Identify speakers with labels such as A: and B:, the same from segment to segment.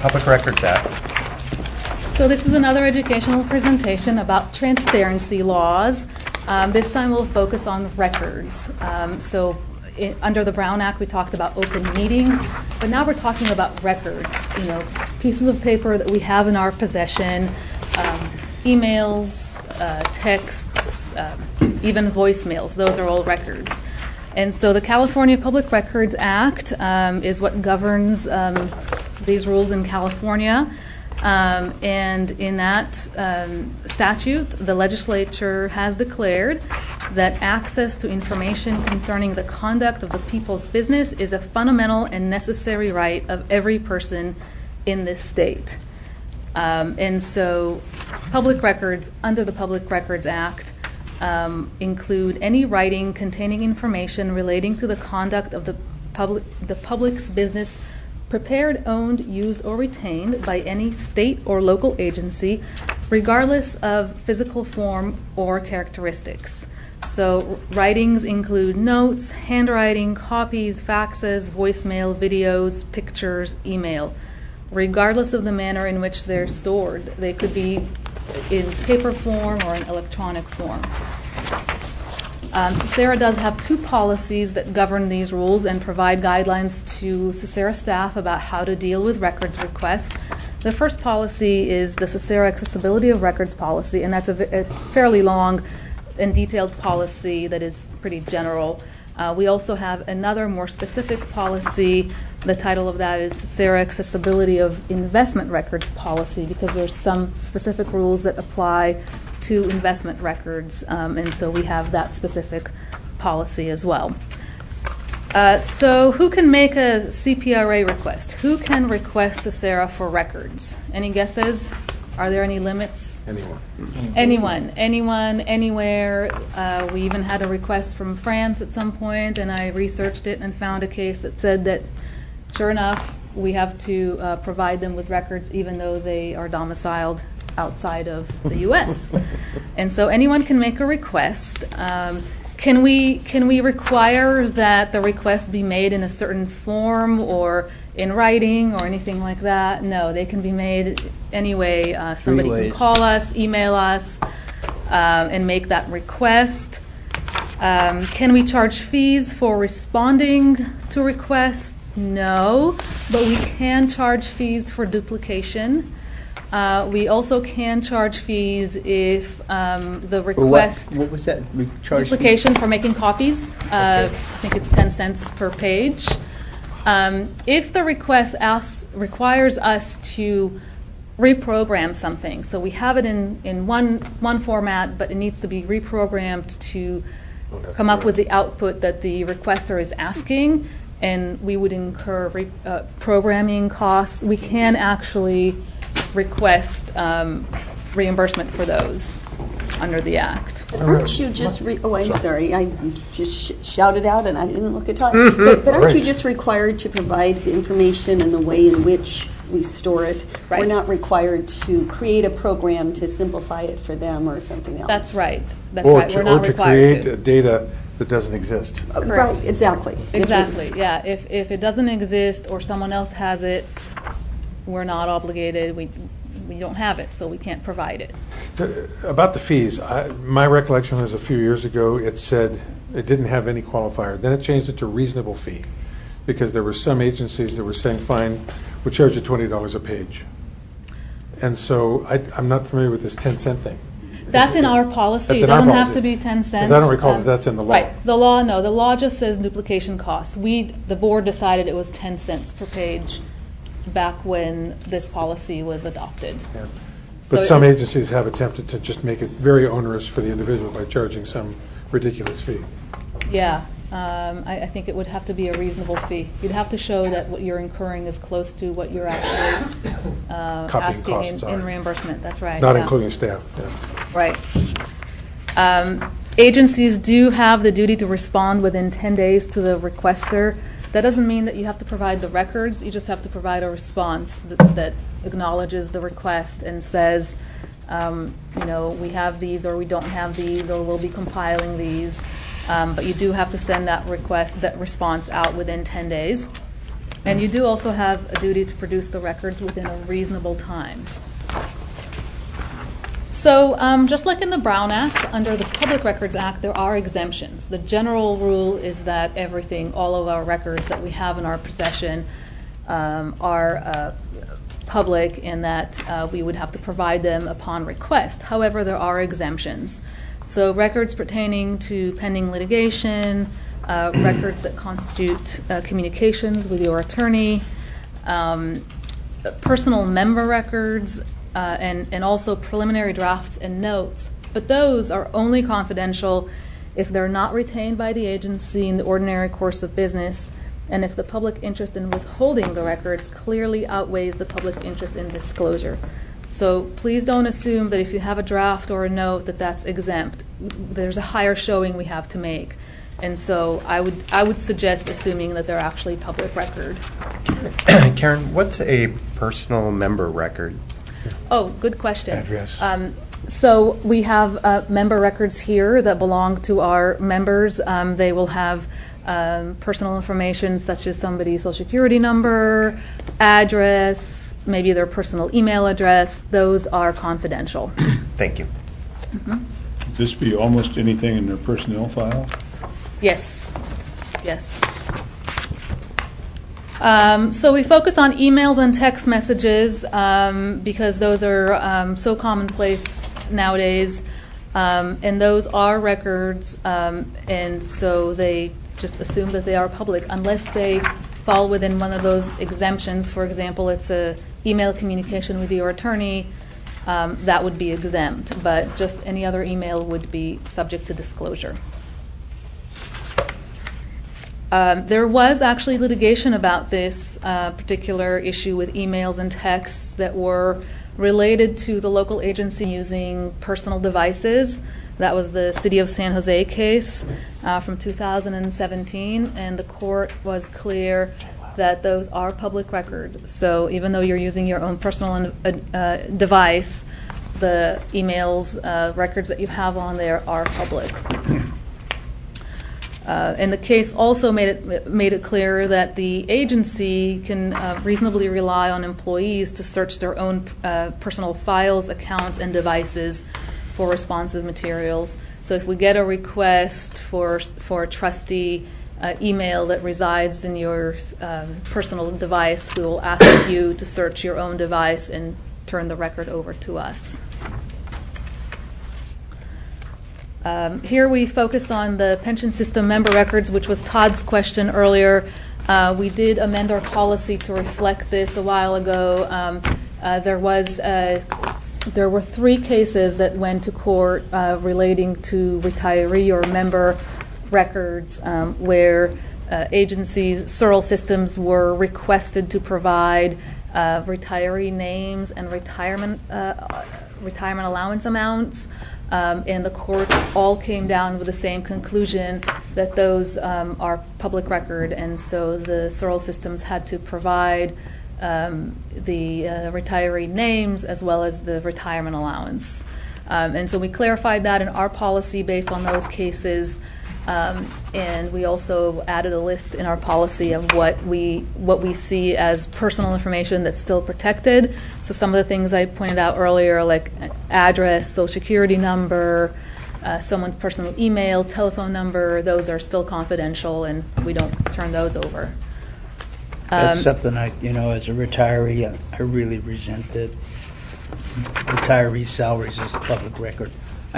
A: Public Records Act.
B: So this is another educational presentation about transparency laws. This time we'll focus on records. Under the Brown Act, we talked about open meetings, but now we're talking about records, pieces of paper that we have in our possession, emails, texts, even voicemails. Those are all records. And so the California Public Records Act is what governs these rules in California. And in that statute, the legislature has declared that access to information concerning the conduct of the people's business is a fundamental and necessary right of every person in this state. And so public records under the Public Records Act include any writing containing information relating to the conduct of the public's business prepared, owned, used, or retained by any state or local agency, regardless of physical form or characteristics. So writings include notes, handwriting, copies, faxes, voicemail, videos, pictures, email, regardless of the manner in which they're stored. They could be in paper form or in electronic form. CICERA does have two policies that govern these rules and provide guidelines to CICERA staff about how to deal with records requests. The first policy is the CICERA Accessibility of Records policy, and that's a fairly long and detailed policy that is pretty general. We also have another more specific policy. The title of that is CICERA Accessibility of Investment Records policy, because there's some specific rules that apply to investment records, and so we have that specific policy as well. So who can make a CPRA request? Who can request CICERA for records? Any guesses? Are there any limits? Anyone, anywhere. We even had a request from France at some point, and I researched it and found a case that said that, sure enough, we have to provide them with records even though they are domiciled outside of the U.S. And so anyone can make a request. Can we require that the request be made in a certain form or in writing or anything like that? No, they can be made anyway. Somebody can call us, email us, and make that request. Can we charge fees for responding to requests? No, but we can charge fees for duplication. We also can charge fees if the request...
C: What was that? We charge
B: duplication for making copies. Okay. I think it's 10 cents per page. If the request requires us to reprogram something, so we have it in one format, but it needs to be reprogrammed to come up with the output that the requester is asking, and we would incur programming costs, we can actually request reimbursement for those under the Act.
D: Aren't you just, I'm sorry, I just shouted out and I didn't look at time. But aren't you just required to provide the information and the way in which we store it?
B: Right.
D: We're not required to create a program to simplify it for them or something else.
B: That's right. We're not required
E: to create data that doesn't exist.
D: Right, exactly.
B: Exactly, yeah. If it doesn't exist or someone else has it, we're not obligated. We don't have it, so we can't provide it.
E: About the fees, my recollection was a few years ago it said it didn't have any qualifier. Then it changed it to reasonable fee because there were some agencies that were saying, fine, we'll charge you $20 a page. And so I'm not familiar with this 10-cent thing.
B: That's in our policy. It doesn't have to be 10 cents.
E: I don't recall that that's in the law.
B: Right. The law, no. The law just says duplication costs. The board decided it was 10 cents per page back when this policy was adopted.
E: Yeah. But some agencies have attempted to just make it very onerous for the individual by charging some ridiculous fee.
B: Yeah. I think it would have to be a reasonable fee. You'd have to show that what you're incurring is close to what you're actually asking in reimbursement. That's right.
E: Not including staff. Yeah.
B: Right. Agencies do have the duty to respond within 10 days to the requester. That doesn't mean that you have to provide the records. You just have to provide a response that acknowledges the request and says, we have these or we don't have these or we'll be compiling these. But you do have to send that response out within 10 days. And you do also have a duty to produce the records within a reasonable time. So just like in the Brown Act, under the Public Records Act, there are exemptions. The general rule is that all of our records that we have in our possession are public, and that we would have to provide them upon request. However, there are exemptions. So records pertaining to pending litigation, records that constitute communications with your attorney, personal member records, and also preliminary drafts and notes. But those are only confidential if they're not retained by the agency in the ordinary course of business, and if the public interest in withholding the records clearly outweighs the public interest in disclosure. So please don't assume that if you have a draft or a note that that's exempt. There's a higher showing we have to make. And so I would suggest assuming that they're actually public record.
A: Karen, what's a personal member record?
B: Oh, good question.
E: Address.
B: So we have member records here that belong to our members. They will have personal information such as somebody's social security number, address, maybe their personal email address. Those are confidential.
A: Thank you.
B: Mm-hmm.
C: Would this be almost anything in their personnel file?
B: Yes. Yes. So we focus on emails and text messages because those are so commonplace nowadays, and those are records, and so they just assume that they are public unless they fall within one of those exemptions. For example, it's a email communication with your attorney, that would be exempt, but just any other email would be subject to disclosure. There was actually litigation about this particular issue with emails and texts that were related to the local agency using personal devices. That was the City of San Jose case from 2017, and the court was clear that those are public record. So even though you're using your own personal device, the emails, records that you have on there are public. And the case also made it clear that the agency can reasonably rely on employees to search their own personal files, accounts, and devices for responsive materials. So if we get a request for a trustee email that resides in your personal device, we will ask you to search your own device and turn the record over to us. Here we focus on the pension system member records, which was Todd's question earlier. We did amend our policy to reflect this a while ago. There were 3 cases that went to court relating to retiree or member records where agencies, Searle Systems, were requested to provide retiree names and retirement allowance amounts. And the courts all came down with the same conclusion that those are public record, and so the Searle Systems had to provide the retiree names as well as the retirement allowance. And so we clarified that in our policy based on those cases, and we also added a list in our policy of what we see as personal information that's still protected. So some of the things I pointed out earlier, like address, social security number, someone's personal email, telephone number, those are still confidential, and we don't turn those over.
F: That's something as a retiree, I really resent that retiree salaries is a public record. I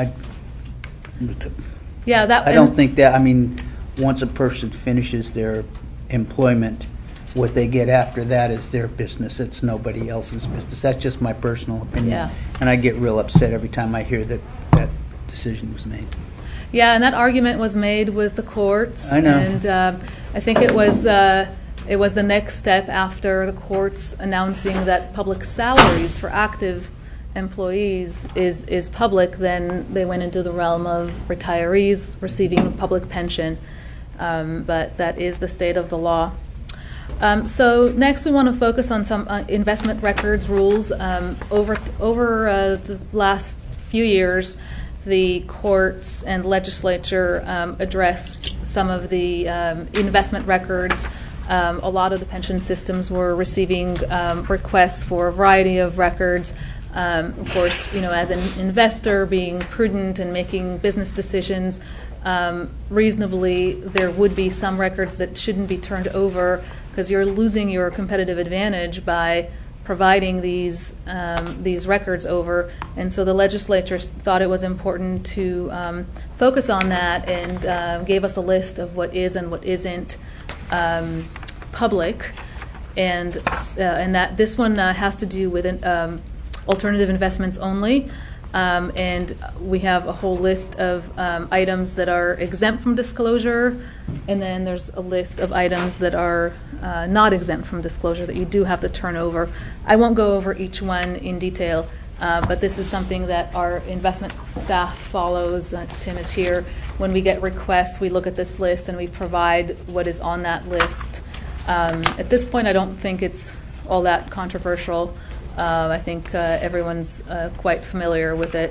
F: don't think that. Once a person finishes their employment, what they get after that is their business. It's nobody else's business. That's just my personal opinion.
B: Yeah.
F: And I get real upset every time I hear that that decision was made.
B: Yeah, and that argument was made with the courts.
F: I know.
B: And I think it was the next step after the courts announcing that public salaries for active employees is public. Then they went into the realm of retirees receiving a public pension, but that is the state of the law. So next we want to focus on some investment records rules. Over the last few years, the courts and legislature addressed some of the investment records A lot of the pension systems were receiving requests for a variety of records. Of course, as an investor, being prudent and making business decisions, reasonably, there would be some records that shouldn't be turned over because you're losing your competitive advantage by providing these records over. And so the legislature thought it was important to focus on that and gave us a list of what is and what isn't public. And that this one has to do with alternative investments only. And we have a whole list of items that are exempt from disclosure, and then there's a list of items that are not exempt from disclosure that you do have to turn over. I won't go over each one in detail, but this is something that our investment staff follows. Tim is here. When we get requests, we look at this list and we provide what is on that list. At this point, I don't think it's all that controversial. I think everyone's quite familiar with it.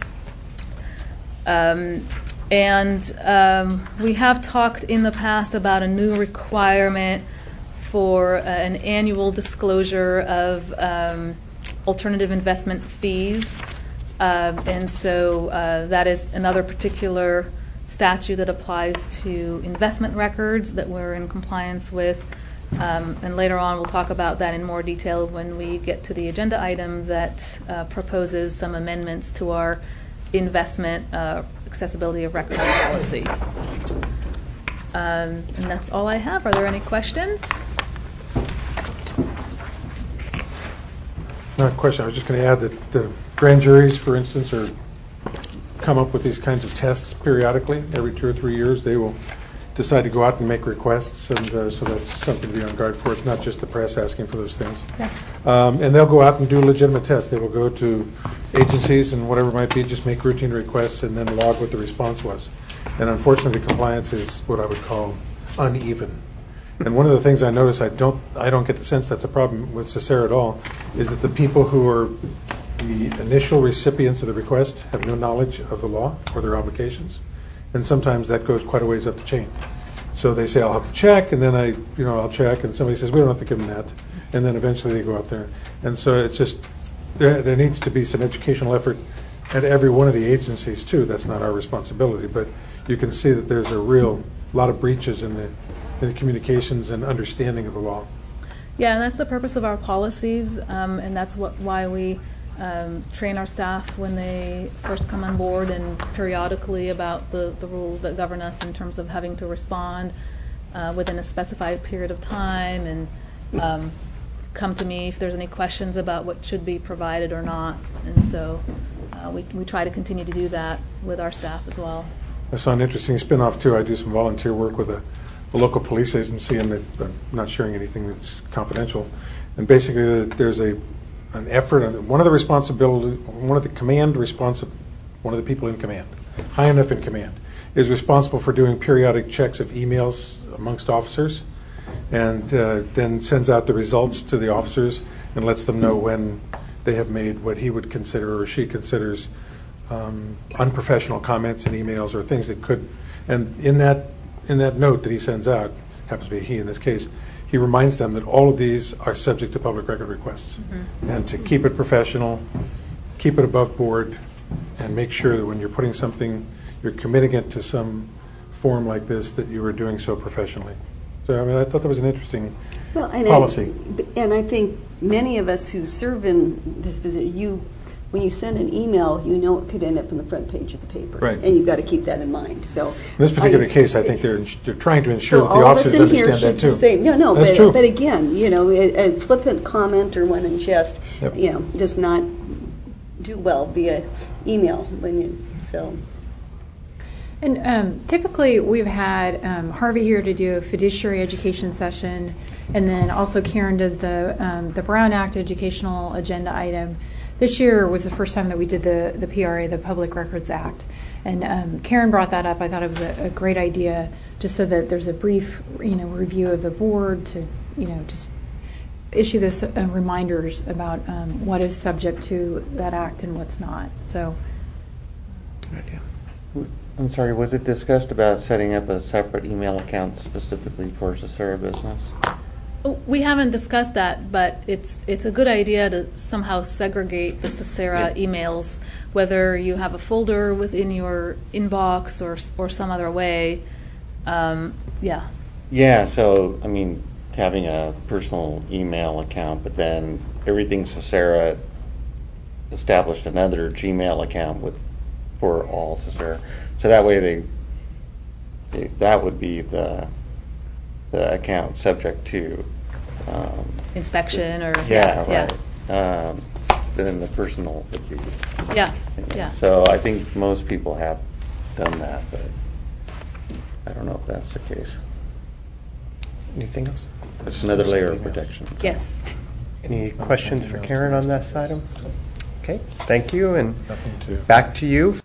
B: We have talked in the past about a new requirement for an annual disclosure of alternative investment fees. And so that is another particular statute that applies to investment records that we're in compliance with. And later on, we'll talk about that in more detail when we get to the agenda item that proposes some amendments to our investment accessibility of records policy. And that's all I have. Are there any questions?
E: Not a question. I was just going to add that the grand juries, for instance, come up with these kinds of tests periodically. Every 2 or 3 years, they will decide to go out and make requests, and so that's something to be on guard for. It's not just the press asking for those things.
B: Yeah.
E: And they'll go out and do legitimate tests. They will go to agencies and whatever it might be, just make routine requests and then log what the response was. And unfortunately, compliance is what I would call uneven. And one of the things I notice, I don't get the sense that's a problem with CSARA at all, is that the people who are the initial recipients of the request have no knowledge of the law or their obligations. And sometimes that goes quite a ways up the chain. So they say, I'll have to check, and then I'll check, and somebody says, we don't have to give them that. And then eventually they go up there. And so it's just, there needs to be some educational effort at every one of the agencies, too. That's not our responsibility. But you can see that there's a lot of breaches in the communications and understanding of the law.
B: Yeah, and that's the purpose of our policies, and that's why we train our staff when they first come on board and periodically about the rules that govern us in terms of having to respond within a specified period of time, and come to me if there's any questions about what should be provided or not. And so we try to continue to do that with our staff as well.
E: I saw an interesting spin-off, too. I do some volunteer work with a local police agency, and I'm not sharing anything that's confidential. And basically there's an effort, one of the people in command, high enough in command, is responsible for doing periodic checks of emails amongst officers, and then sends out the results to the officers and lets them know when they have made what he would consider or she considers unprofessional comments in emails or things that could. And in that note that he sends out, happens to be he in this case, he reminds them that all of these are subject to public record requests, and to keep it professional, keep it above board, and make sure that when you're putting something, you're committing it to some form like this, that you are doing so professionally. So, I mean, I thought that was an interesting policy.
D: And I think many of us who serve in this position, when you send an email, you know it could end up on the front page of the paper.
E: Right.
D: And you've got to keep that in mind. So
E: in this particular case, I think they're trying to ensure that the
D: all of us
E: officers
D: in here
E: understand that,
D: should
E: too.
D: say, no,
E: That's true.
D: but again, a flippant comment or one in jest,
E: Yep.
D: does not do well via email.
G: And typically we've had Harvey here to do a fiduciary education session, and then also Karen does the Brown Act educational agenda item. This year was the first time that we did the PRA, the Public Records Act, and Karen brought that up. I thought it was a great idea, just so that there's a brief review of the board to just issue those reminders about what is subject to that act and what's not. So.
A: Good idea.
H: I'm sorry, was it discussed about setting up a separate email account specifically for Cicera Business?
B: We haven't discussed that, but it's a good idea to somehow segregate the Cicera emails, whether you have a folder within your inbox or some other way. Yeah.
H: Yeah, so, I mean, having a personal email account, but then everything Cicera established another Gmail account for all Cicera. So that way that would be the account subject to
B: Inspection or
H: right. Then the personal would be.
B: Yeah.
H: So I think most people have done that, but I don't know if that's the case.
A: Anything else?
H: It's another layer of protection. So.
B: Yes.
A: Any questions for Karen on this item? Okay, thank you, and
E: Nothing to.
A: back to you.